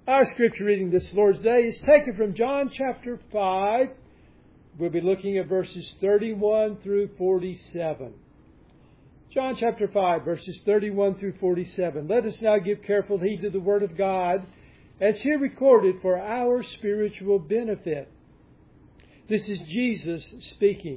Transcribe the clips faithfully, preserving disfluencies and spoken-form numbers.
Our scripture reading this Lord's Day is taken from John chapter five. We'll be looking at verses thirty-one through forty-seven. John chapter five, verses thirty-one through forty-seven. Let us now give careful heed to the Word of God as here recorded for our spiritual benefit. This is Jesus speaking.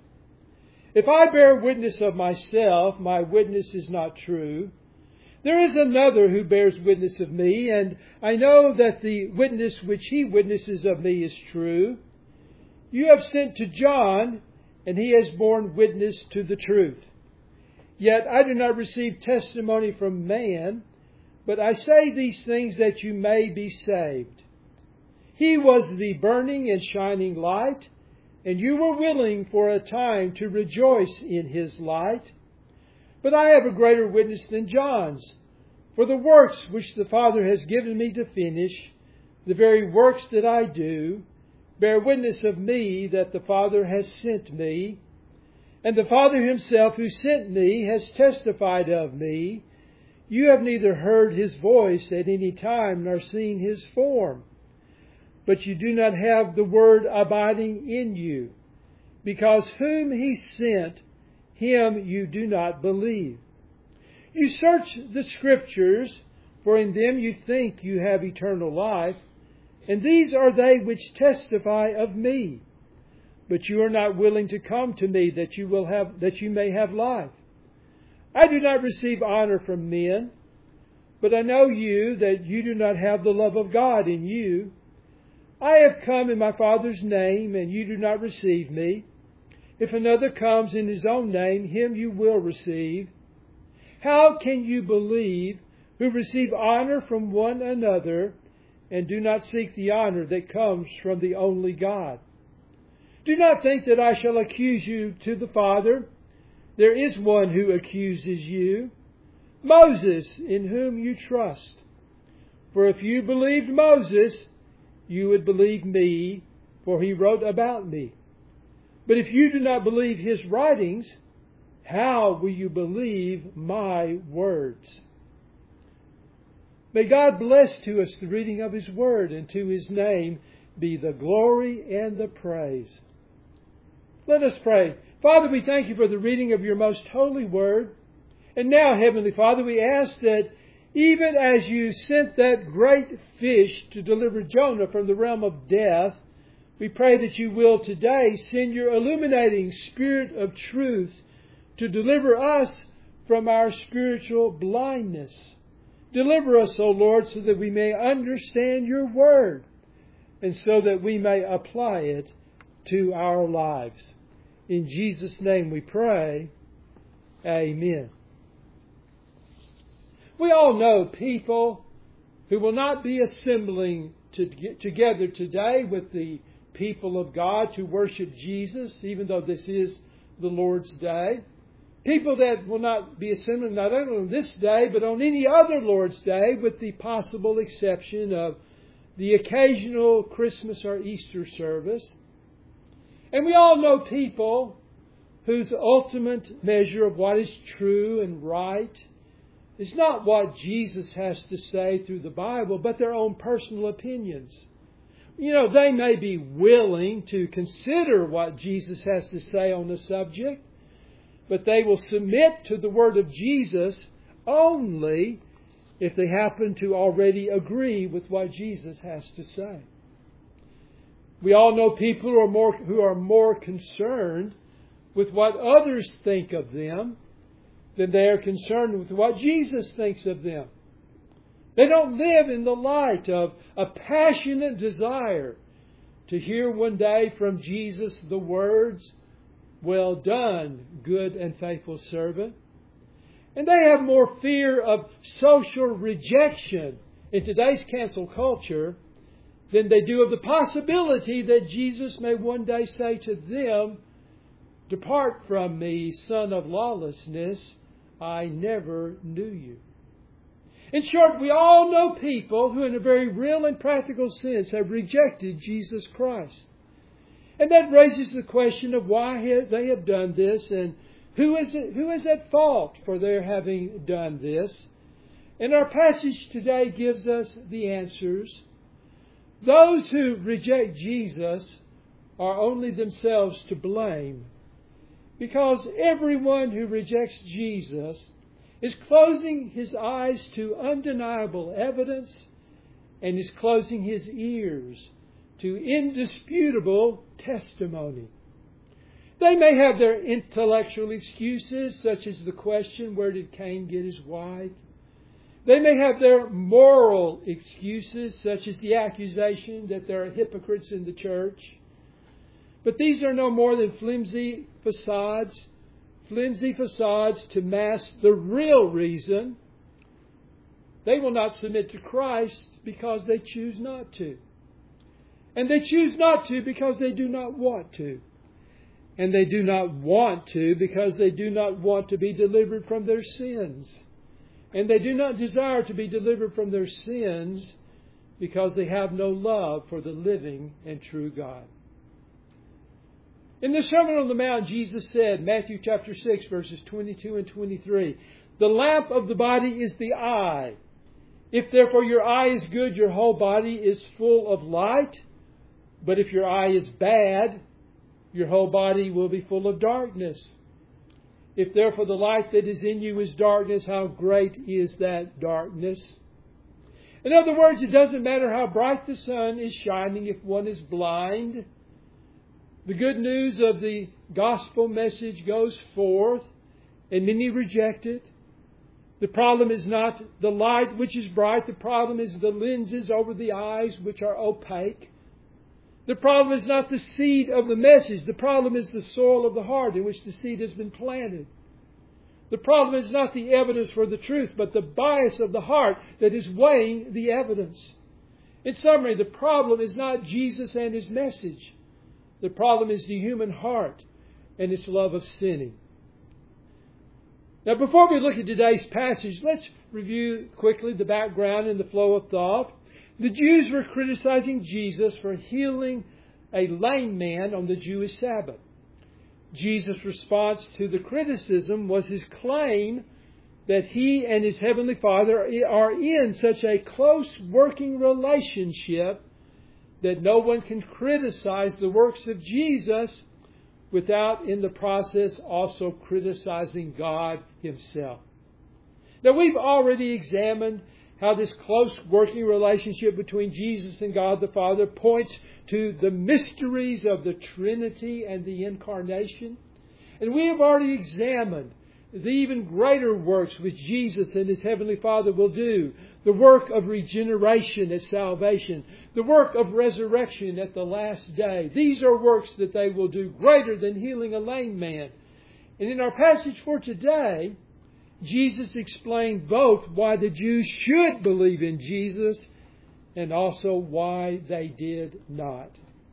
If I bear witness of myself, my witness is not true. There is another who bears witness of me, and I know that the witness which he witnesses of me is true. You have sent to John, and he has borne witness to the truth. Yet I do not receive testimony from man, but I say these things that you may be saved. He was the burning and shining light, and you were willing for a time to rejoice in his light. But I have a greater witness than John's, for the works which the Father has given me to finish, the very works that I do, bear witness of me that the Father has sent me. And the Father himself who sent me has testified of me. You have neither heard his voice at any time nor seen his form. But you do not have the word abiding in you, because whom he sent, him you do not believe. You search the Scriptures, for in them you think you have eternal life, and these are they which testify of me. But you are not willing to come to me that you will have that you may have life. I do not receive honor from men, but I know you that you do not have the love of God in you. I have come in my Father's name, and you do not receive me. If another comes in his own name, him you will receive. How can you believe who receive honor from one another and do not seek the honor that comes from the only God? Do not think that I shall accuse you to the Father. There is one who accuses you, Moses, in whom you trust. For if you believed Moses, you would believe me, for he wrote about me. But if you do not believe his writings, how will you believe my words? May God bless to us the reading of his word, and to his name be the glory and the praise. Let us pray. Father, we thank you for the reading of your most holy word. And now, Heavenly Father, we ask that even as you sent that great fish to deliver Jonah from the realm of death, we pray that you will today send your illuminating Spirit of truth to deliver us from our spiritual blindness. Deliver us, O Lord, so that we may understand your word and so that we may apply it to our lives. In Jesus' name we pray. Amen. We all know people who will not be assembling to get together today with the people of God to worship Jesus, even though this is the Lord's Day. People that will not be assembling not only on this day, but on any other Lord's Day, with the possible exception of the occasional Christmas or Easter service. And we all know people whose ultimate measure of what is true and right is not what Jesus has to say through the Bible, but their own personal opinions. You know, they may be willing to consider what Jesus has to say on the subject, but they will submit to the word of Jesus only if they happen to already agree with what Jesus has to say. We all know people who are more, who are more concerned with what others think of them than they are concerned with what Jesus thinks of them. They don't live in the light of a passionate desire to hear one day from Jesus the words, "Well done, good and faithful servant." And they have more fear of social rejection in today's cancel culture than they do of the possibility that Jesus may one day say to them, "Depart from me, son of lawlessness, I never knew you." In short, we all know people who in a very real and practical sense have rejected Jesus Christ. And that raises the question of why they have done this and who is, it, who is at fault for their having done this. And our passage today gives us the answers. Those who reject Jesus are only themselves to blame, because everyone who rejects Jesus is closing his eyes to undeniable evidence and is closing his ears to indisputable testimony. They may have their intellectual excuses, such as the question, where did Cain get his wife? They may have their moral excuses, such as the accusation that there are hypocrites in the church. But these are no more than flimsy facades, flimsy facades to mask the real reason. They will not submit to Christ because they choose not to. And they choose not to because they do not want to. And they do not want to because they do not want to be delivered from their sins. And they do not desire to be delivered from their sins because they have no love for the living and true God. In the Sermon on the Mount, Jesus said, Matthew chapter six, verses twenty-two and twenty-three, "The lamp of the body is the eye. If therefore your eye is good, your whole body is full of light. But if your eye is bad, your whole body will be full of darkness. If therefore the light that is in you is darkness, how great is that darkness?" In other words, it doesn't matter how bright the sun is shining if one is blind. The good news of the gospel message goes forth, and many reject it. The problem is not the light which is bright. The problem is the lenses over the eyes which are opaque. The problem is not the seed of the message. The problem is the soil of the heart in which the seed has been planted. The problem is not the evidence for the truth, but the bias of the heart that is weighing the evidence. In summary, the problem is not Jesus and His message. The problem is the human heart and its love of sinning. Now, before we look at today's passage, let's review quickly the background and the flow of thought. The Jews were criticizing Jesus for healing a lame man on the Jewish Sabbath. Jesus' response to the criticism was His claim that He and His Heavenly Father are in such a close working relationship that no one can criticize the works of Jesus without, in the process, also criticizing God Himself. Now, we've already examined how this close working relationship between Jesus and God the Father points to the mysteries of the Trinity and the Incarnation. And we have already examined the even greater works which Jesus and His Heavenly Father will do. The work of regeneration at salvation. The work of resurrection at the last day. These are works that they will do greater than healing a lame man. And in our passage for today, Jesus explained both why the Jews should believe in Jesus and also why they did not.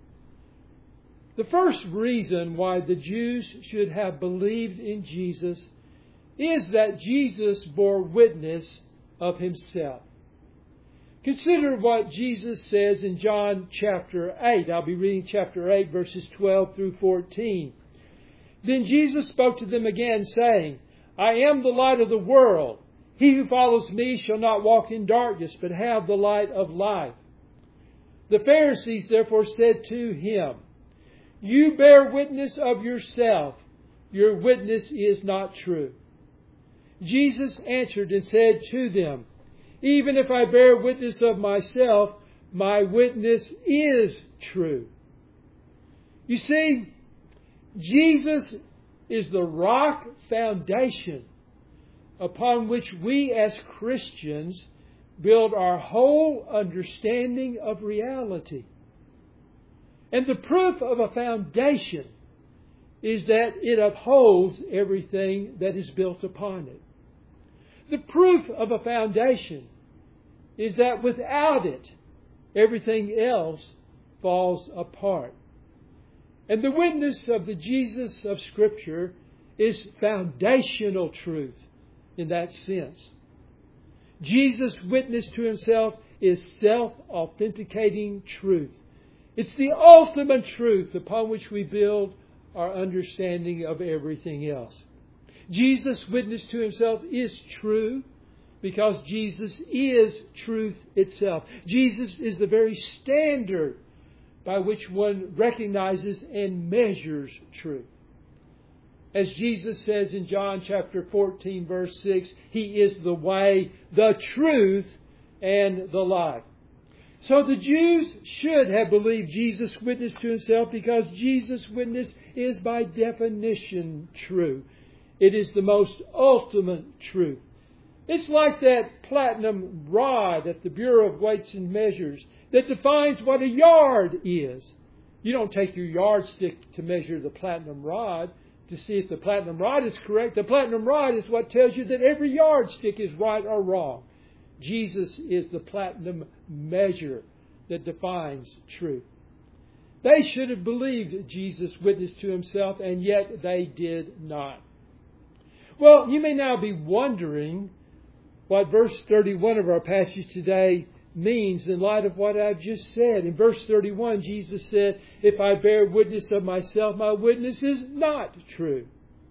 The first reason why the Jews should have believed in Jesus is that Jesus bore witness of Himself. Consider what Jesus says in John chapter eight. I'll be reading chapter eight, verses twelve through fourteen. "Then Jesus spoke to them again, saying, I am the light of the world. He who follows me shall not walk in darkness, but have the light of life. The Pharisees therefore said to Him, You bear witness of yourself. Your witness is not true. Jesus answered and said to them, Even if I bear witness of myself, my witness is true." You see, Jesus is the rock foundation upon which we as Christians build our whole understanding of reality. And the proof of a foundation is that it upholds everything that is built upon it. The proof of a foundation is that without it, everything else falls apart. And the witness of the Jesus of Scripture is foundational truth in that sense. Jesus' witness to Himself is self-authenticating truth. It's the ultimate truth upon which we build our understanding of everything else. Jesus' witness to Himself is true because Jesus is truth itself. Jesus is the very standard by which one recognizes and measures truth. As Jesus says in John chapter fourteen, verse six, He is the way, the truth, and the life. So the Jews should have believed Jesus' witness to Himself, because Jesus' witness is by definition true. It is the most ultimate truth. It's like that platinum rod at the Bureau of Weights and Measures that defines what a yard is. You don't take your yardstick to measure the platinum rod to see if the platinum rod is correct. The platinum rod is what tells you that every yardstick is right or wrong. Jesus is the platinum measure that defines truth. They should have believed Jesus' witness to Himself, and yet they did not. Well, you may now be wondering what verse thirty-one of our passage today means in light of what I've just said. In verse thirty-one, Jesus said, "If I bear witness of myself, my witness is not true."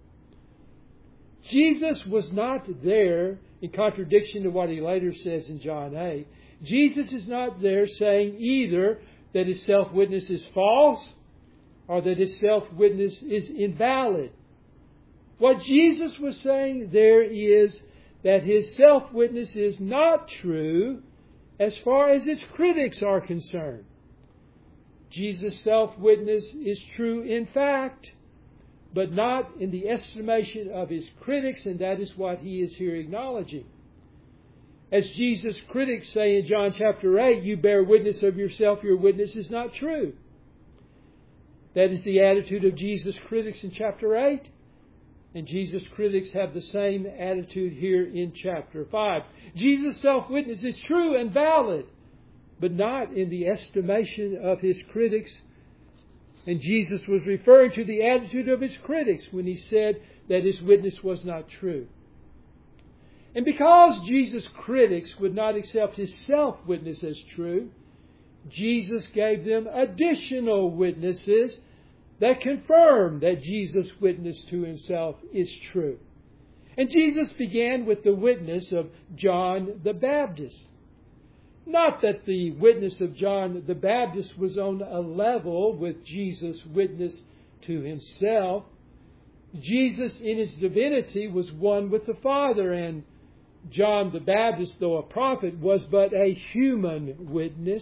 Jesus was not there, in contradiction to what He later says in John eight. Jesus is not there saying either that His self-witness is false or that His self-witness is invalid. What Jesus was saying there is that His self-witness is not true as far as His critics are concerned. Jesus' self-witness is true in fact, but not in the estimation of His critics, and that is what He is here acknowledging. As Jesus' critics say in John chapter eight, "You bear witness of yourself, your witness is not true." That is the attitude of Jesus' critics in chapter eight. And Jesus' critics have the same attitude here in chapter five. Jesus' self-witness is true and valid, but not in the estimation of His critics. And Jesus was referring to the attitude of His critics when He said that His witness was not true. And because Jesus' critics would not accept His self-witness as true, Jesus gave them additional witnesses that confirm that Jesus' witness to Himself is true. And Jesus began with the witness of John the Baptist. Not that the witness of John the Baptist was on a level with Jesus' witness to Himself. Jesus in His divinity was one with the Father, and John the Baptist, though a prophet, was but a human witness.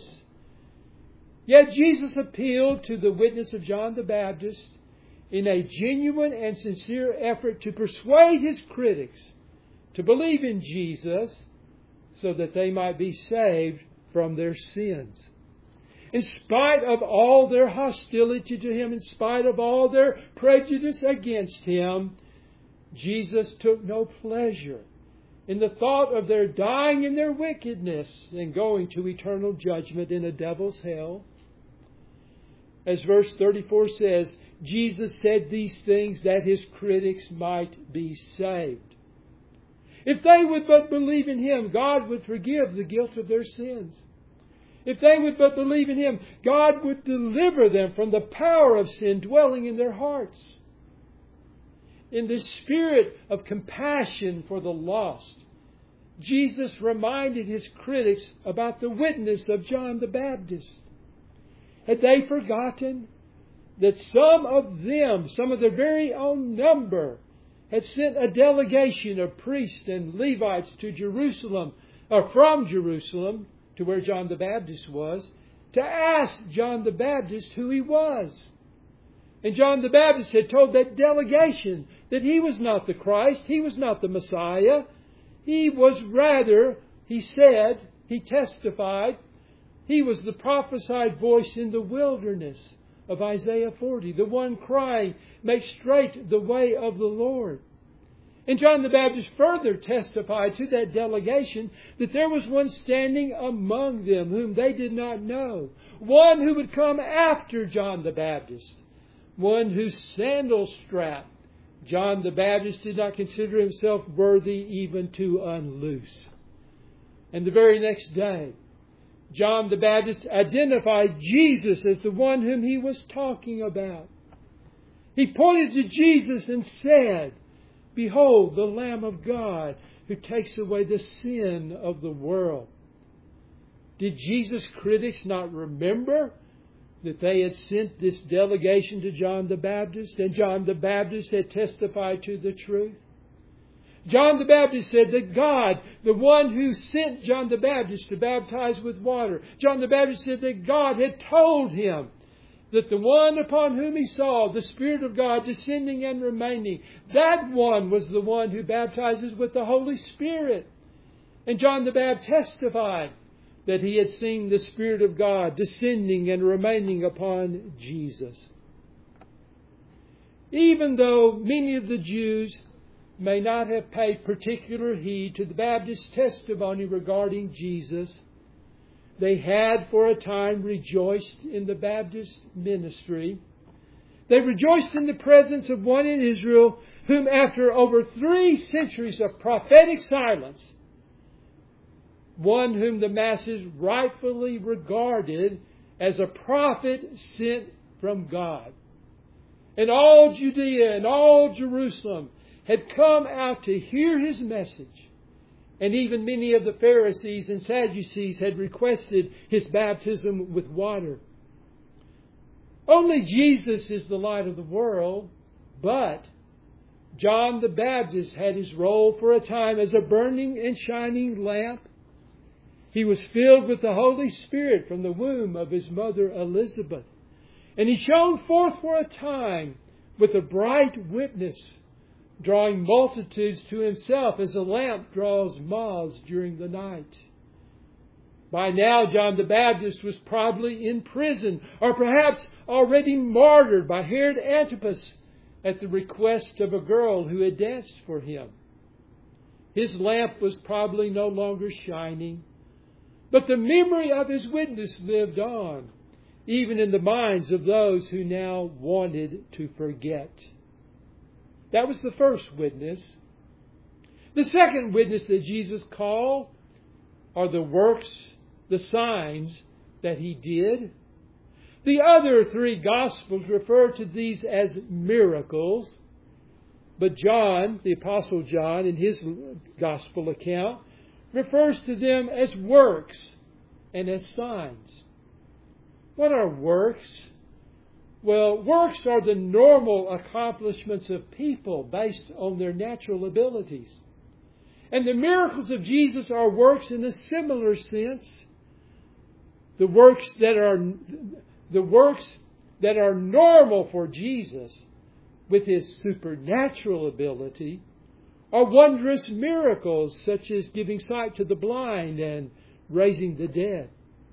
Yet Jesus appealed to the witness of John the Baptist in a genuine and sincere effort to persuade His critics to believe in Jesus so that they might be saved from their sins. In spite of all their hostility to Him, in spite of all their prejudice against Him, Jesus took no pleasure in the thought of their dying in their wickedness and going to eternal judgment in a devil's hell. As verse thirty-four says, Jesus said these things that His critics might be saved. If they would but believe in Him, God would forgive the guilt of their sins. If they would but believe in Him, God would deliver them from the power of sin dwelling in their hearts. In the spirit of compassion for the lost, Jesus reminded His critics about the witness of John the Baptist. Had they forgotten that some of them, some of their very own number, had sent a delegation of priests and Levites to Jerusalem, or from Jerusalem to where John the Baptist was, to ask John the Baptist who he was? And John the Baptist had told that delegation that he was not the Christ, he was not the Messiah. He was rather, he said, he testified, he was the prophesied voice in the wilderness of Isaiah forty, the one crying, "Make straight the way of the Lord." And John the Baptist further testified to that delegation that there was one standing among them whom they did not know, one who would come after John the Baptist, one whose sandal strap John the Baptist did not consider himself worthy even to unloose. And the very next day, John the Baptist identified Jesus as the one whom he was talking about. He pointed to Jesus and said, "Behold, the Lamb of God, who who takes away the sin of the world. Did Jesus' critics not remember that they had sent this delegation to John the Baptist, and John the Baptist had testified to the truth? John the Baptist said that God, the one who sent John the Baptist to baptize with water, John the Baptist said that God had told him that the one upon whom he saw the Spirit of God descending and remaining, that one was the one who baptizes with the Holy Spirit. And John the Baptist testified that he had seen the Spirit of God descending and remaining upon Jesus. Even though many of the Jews may not have paid particular heed to the Baptist's testimony regarding Jesus, they had for a time rejoiced in the Baptist ministry. They rejoiced in the presence of one in Israel whom, after over three centuries of prophetic silence, one whom the masses rightfully regarded as a prophet sent from God. And all Judea and all Jerusalem had come out to hear his message. And even many of the Pharisees and Sadducees had requested his baptism with water. Only Jesus is the light of the world, but John the Baptist had his role for a time as a burning and shining lamp. He was filled with the Holy Spirit from the womb of his mother Elizabeth. And he shone forth for a time with a bright witness, drawing multitudes to himself as a lamp draws moths during the night. By now, John the Baptist was probably in prison, or perhaps already martyred by Herod Antipas at the request of a girl who had danced for him. His lamp was probably no longer shining, but the memory of his witness lived on, even in the minds of those who now wanted to forget. That was the first witness. The second witness that Jesus called are the works, the signs that he did. The other three Gospels refer to these as miracles, but John, the Apostle John, in his Gospel account, refers to them as works and as signs. What are works? Well, works are the normal accomplishments of people based on their natural abilities. And the miracles of Jesus are works in a similar sense. The works that are the works that are normal for Jesus with his supernatural ability are wondrous miracles such as giving sight to the blind and raising the dead.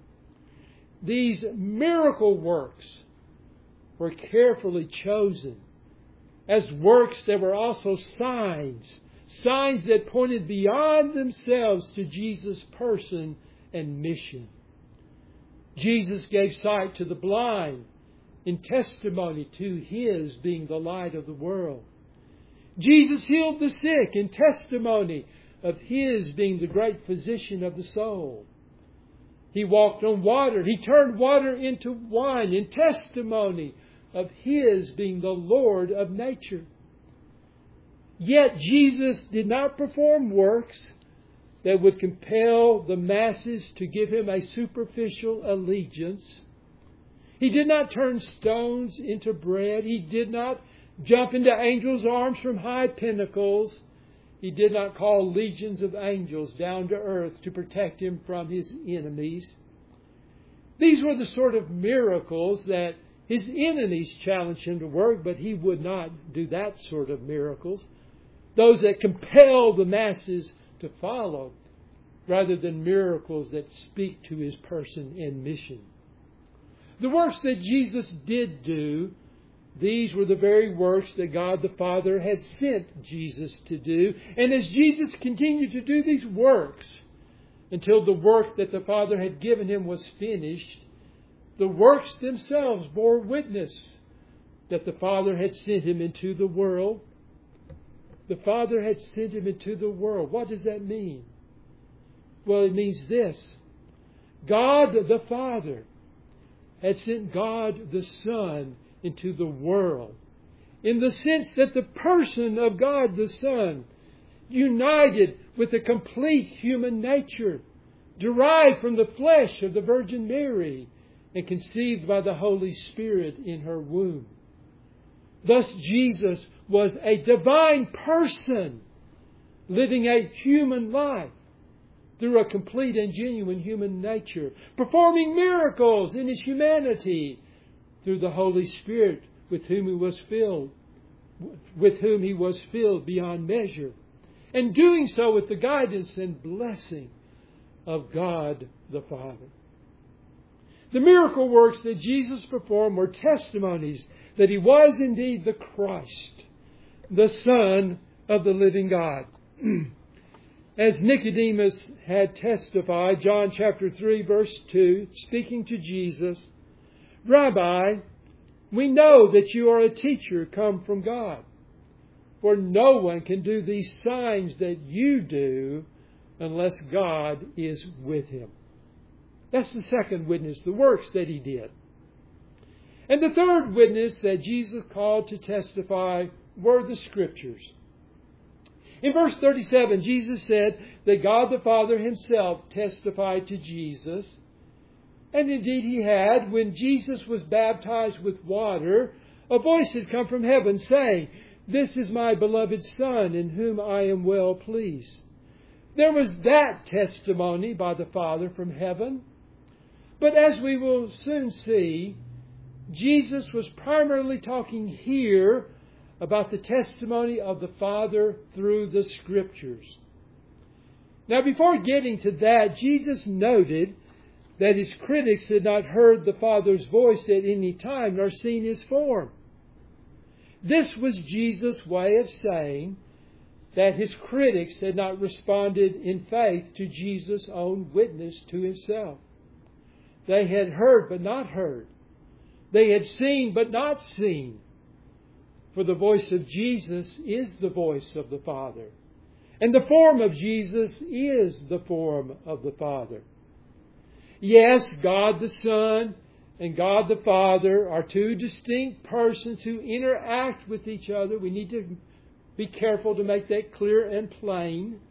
These miracle works were carefully chosen as works that were also signs, signs that pointed beyond themselves to Jesus' person and mission. Jesus gave sight to the blind in testimony to his being the light of the world. Jesus healed the sick in testimony of his being the great physician of the soul. He walked on water. He turned water into wine in testimony of his being the Lord of nature. Yet Jesus did not perform works that would compel the masses to give him a superficial allegiance. He did not turn stones into bread. He did not jump into angels' arms from high pinnacles. He did not call legions of angels down to earth to protect him from his enemies. These were the sort of miracles that his enemies challenged him to work, but he would not do that sort of miracles. Those that compel the masses to follow, rather than miracles that speak to his person and mission. The works that Jesus did do, these were the very works that God the Father had sent Jesus to do. And as Jesus continued to do these works until the work that the Father had given him was finished, the works themselves bore witness that the Father had sent him into the world. The Father had sent him into the world. What does that mean? Well, it means this. God the Father had sent God the Son into the world, in the sense that the person of God the Son united with a complete human nature, derived from the flesh of the Virgin Mary, and conceived by the Holy Spirit in her womb. Thus Jesus was a divine person, living a human life through a complete and genuine human nature, performing miracles in His humanity through the Holy Spirit with whom He was filled, with whom He was filled beyond measure, and doing so with the guidance and blessing of God the Father. The miracle works that Jesus performed were testimonies that He was indeed the Christ, the Son of the living God. As Nicodemus had testified, John chapter three, verse two, speaking to Jesus, "Rabbi, we know that you are a teacher come from God, for no one can do these signs that you do unless God is with him." That's the second witness, the works that He did. And the third witness that Jesus called to testify were the Scriptures. In verse thirty-seven, Jesus said that God the Father Himself testified to Jesus. And indeed He had. When Jesus was baptized with water, a voice had come from heaven saying, "This is my beloved Son, in whom I am well pleased." There was that testimony by the Father from heaven. But as we will soon see, Jesus was primarily talking here about the testimony of the Father through the Scriptures. Now, before getting to that, Jesus noted that His critics had not heard the Father's voice at any time nor seen His form. This was Jesus' way of saying that His critics had not responded in faith to Jesus' own witness to Himself. They had heard but not heard. They had seen but not seen. For the voice of Jesus is the voice of the Father. And the form of Jesus is the form of the Father. Yes, God the Son and God the Father are two distinct persons who interact with each other. We need to be careful to make that clear and plain.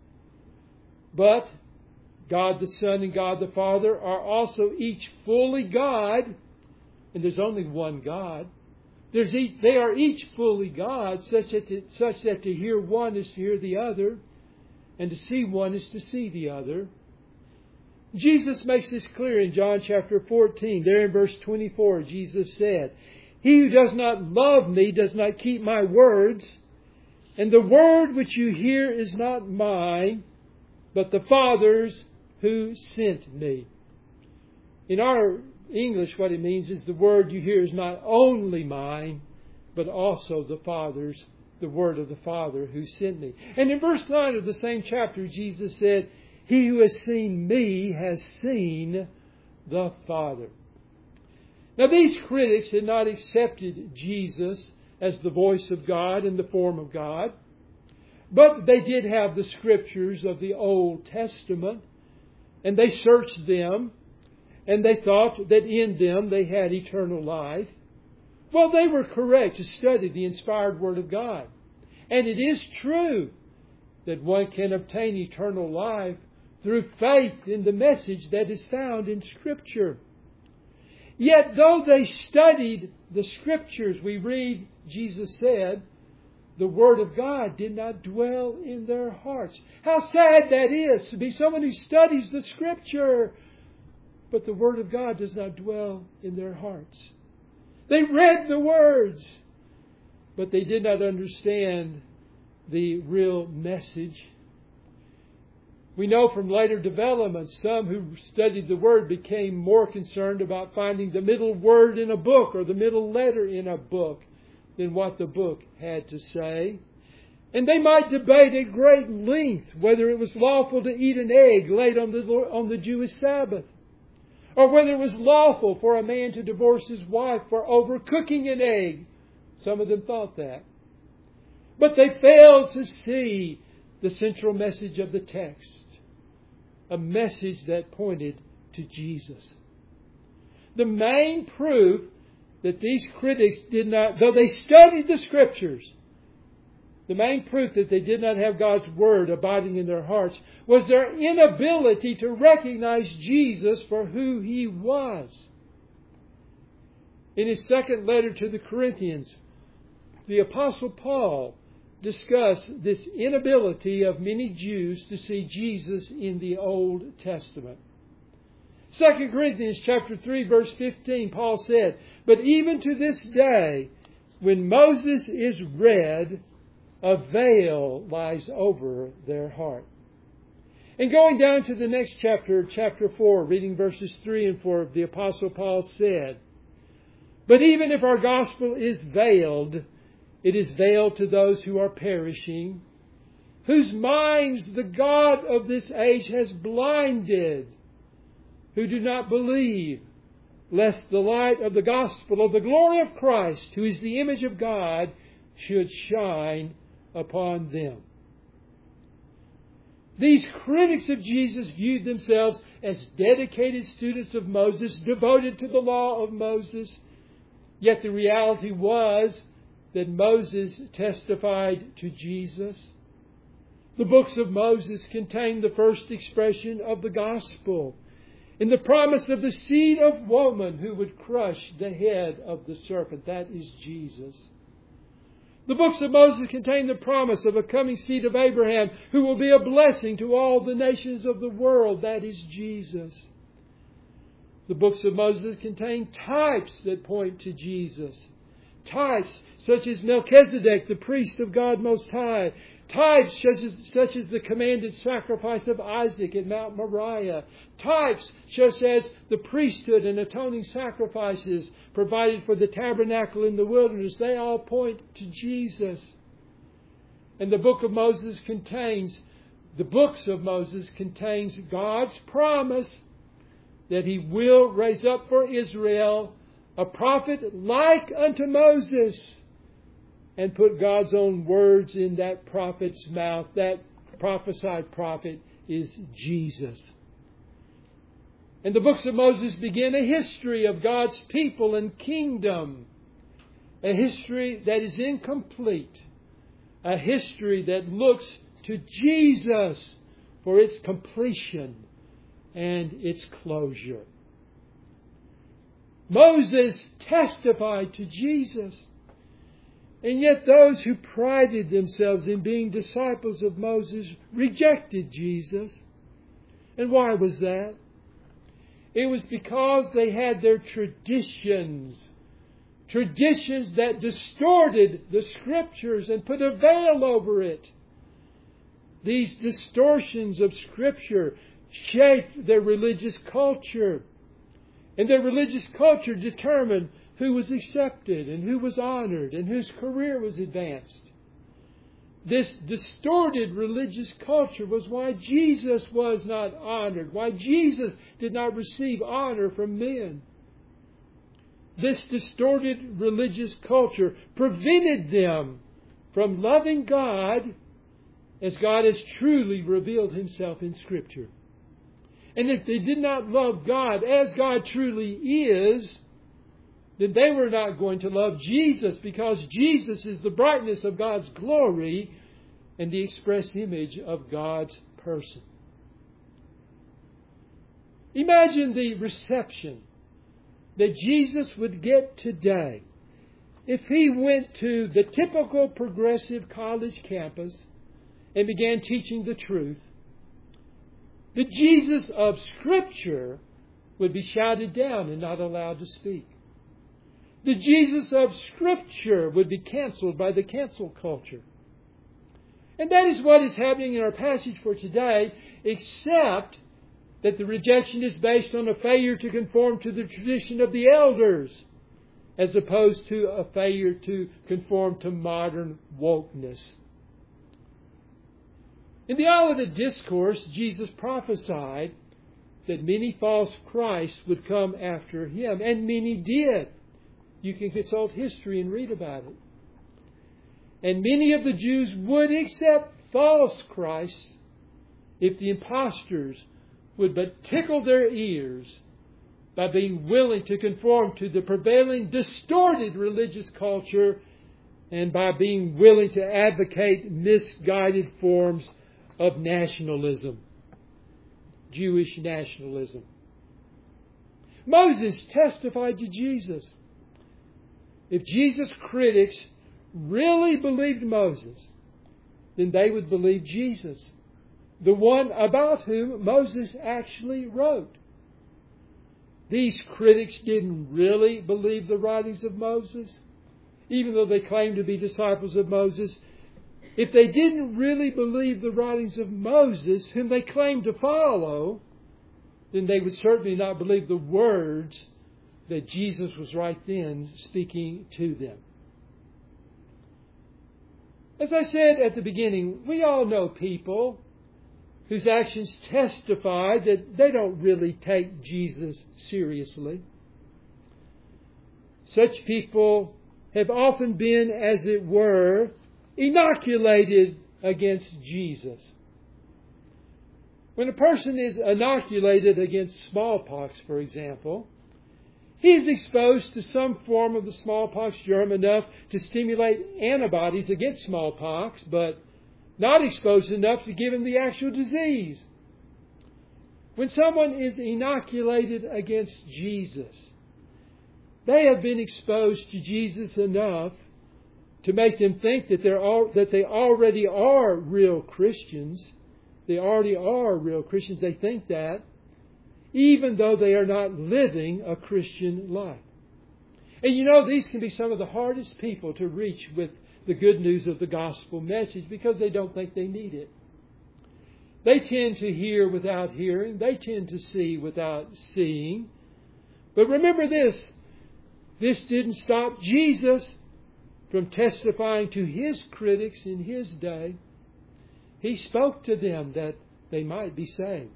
But God the Son and God the Father are also each fully God. And there's only one God. There's each, they are each fully God, such that, to, such that to hear one is to hear the other, and to see one is to see the other. Jesus makes this clear in John chapter fourteen. There in verse twenty-four, Jesus said, "He who does not love me does not keep my words, and the word which you hear is not mine, but the Father's who sent me." In our English, what it means is the word you hear is not only mine, but also the Father's, the word of the Father who sent me. And in verse nine of the same chapter, Jesus said, "He who has seen me has seen the Father." Now, these critics had not accepted Jesus as the voice of God and the form of God, but they did have the Scriptures of the Old Testament, and they searched them, and they thought that in them they had eternal life. Well, they were correct to study the inspired Word of God. And it is true that one can obtain eternal life through faith in the message that is found in Scripture. Yet, though they studied the Scriptures, we read, Jesus said, the Word of God did not dwell in their hearts. How sad that is, to be someone who studies the Scripture, but the Word of God does not dwell in their hearts. They read the words, but they did not understand the real message. We know from later developments, some who studied the Word became more concerned about finding the middle word in a book or the middle letter in a book than what the book had to say. And they might debate at great length whether it was lawful to eat an egg laid on the, on the Jewish Sabbath, or whether it was lawful for a man to divorce his wife for overcooking an egg. Some of them thought that. But they failed to see the central message of the text, a message that pointed to Jesus. The main proof that these critics did not, though they studied the Scriptures, The main proof that they did not have God's Word abiding in their hearts was their inability to recognize Jesus for who He was. In his second letter to the Corinthians, the Apostle Paul discussed this inability of many Jews to see Jesus in the Old Testament. Second Corinthians chapter three, verse fifteen, Paul said, "But even to this day, when Moses is read, a veil lies over their heart." And going down to the next chapter, chapter four, reading verses three and four, the Apostle Paul said, "But even if our gospel is veiled, it is veiled to those who are perishing, whose minds the God of this age has blinded, who do not believe, lest the light of the gospel of the glory of Christ, who is the image of God, should shine upon them." These critics of Jesus viewed themselves as dedicated students of Moses, devoted to the law of Moses. Yet the reality was that Moses testified to Jesus. The books of Moses contained the first expression of the gospel, in the promise of the seed of woman who would crush the head of the serpent. That is Jesus. The books of Moses contain the promise of a coming seed of Abraham who will be a blessing to all the nations of the world. That is Jesus. The books of Moses contain types that point to Jesus. Types such as Melchizedek, the priest of God Most High. Types such as, such as the commanded sacrifice of Isaac at Mount Moriah. Types such as the priesthood and atoning sacrifices provided for the tabernacle in the wilderness. They all point to Jesus. And the book of Moses contains, the books of Moses contains God's promise that He will raise up for Israel a prophet like unto Moses, and put God's own words in that prophet's mouth. That prophesied prophet is Jesus. And the books of Moses begin a history of God's people and kingdom. A history that is incomplete. A history that looks to Jesus for its completion and its closure. Moses testified to Jesus. And yet those who prided themselves in being disciples of Moses rejected Jesus. And why was that? It was because they had their traditions. Traditions that distorted the Scriptures and put a veil over it. These distortions of Scripture shaped their religious culture. And their religious culture determined who was accepted and who was honored and whose career was advanced. This distorted religious culture was why Jesus was not honored, why Jesus did not receive honor from men. This distorted religious culture prevented them from loving God as God has truly revealed Himself in Scripture. And if they did not love God as God truly is, then they were not going to love Jesus, because Jesus is the brightness of God's glory and the express image of God's person. Imagine the reception that Jesus would get today if He went to the typical progressive college campus and began teaching the truth. The Jesus of Scripture would be shouted down and not allowed to speak. The Jesus of Scripture would be canceled by the cancel culture. And that is what is happening in our passage for today, except that the rejection is based on a failure to conform to the tradition of the elders, as opposed to a failure to conform to modern wokeness. In the Olivet Discourse, Jesus prophesied that many false Christs would come after Him, and many did. You can consult history and read about it. And many of the Jews would accept false Christs if the impostors would but tickle their ears by being willing to conform to the prevailing distorted religious culture and by being willing to advocate misguided forms of nationalism, Jewish nationalism. Moses testified to Jesus. If Jesus' critics really believed Moses, then they would believe Jesus, the one about whom Moses actually wrote. These critics didn't really believe the writings of Moses, even though they claimed to be disciples of Moses. If they didn't really believe the writings of Moses, whom they claimed to follow, then they would certainly not believe the words that Jesus was right then speaking to them. As I said at the beginning, we all know people whose actions testify that they don't really take Jesus seriously. Such people have often been, as it were, inoculated against Jesus. When a person is inoculated against smallpox, for example, he is exposed to some form of the smallpox germ enough to stimulate antibodies against smallpox, but not exposed enough to give him the actual disease. When someone is inoculated against Jesus, they have been exposed to Jesus enough to make them think that they're all, that they already are real Christians. They already are real Christians. They think that, even though they are not living a Christian life. And you know, these can be some of the hardest people to reach with the good news of the gospel message because they don't think they need it. They tend to hear without hearing. They tend to see without seeing. But remember this, this didn't stop Jesus from testifying to His critics in His day. He spoke to them that they might be saved.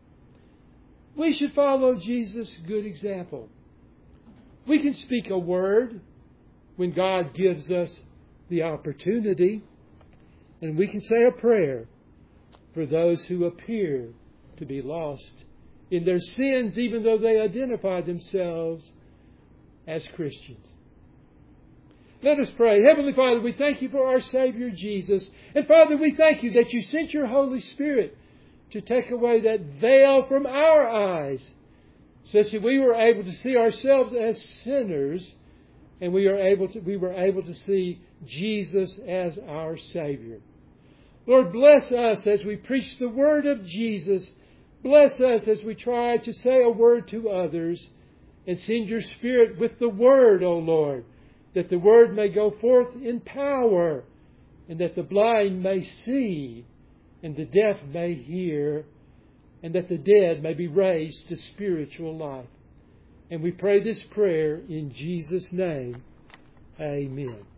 We should follow Jesus' good example. We can speak a word when God gives us the opportunity, and we can say a prayer for those who appear to be lost in their sins, even though they identify themselves as Christians. Let us pray. Heavenly Father, we thank You for our Savior Jesus. And Father, we thank You that You sent Your Holy Spirit to take away that veil from our eyes, such that we were able to see ourselves as sinners, and we are able to we were able to see Jesus as our Savior. Lord, bless us as we preach the word of Jesus. Bless us as we try to say a word to others, and send Your Spirit with the word, O Lord, that the word may go forth in power, and that the blind may see, and the deaf may hear, and that the dead may be raised to spiritual life. And we pray this prayer in Jesus' name. Amen.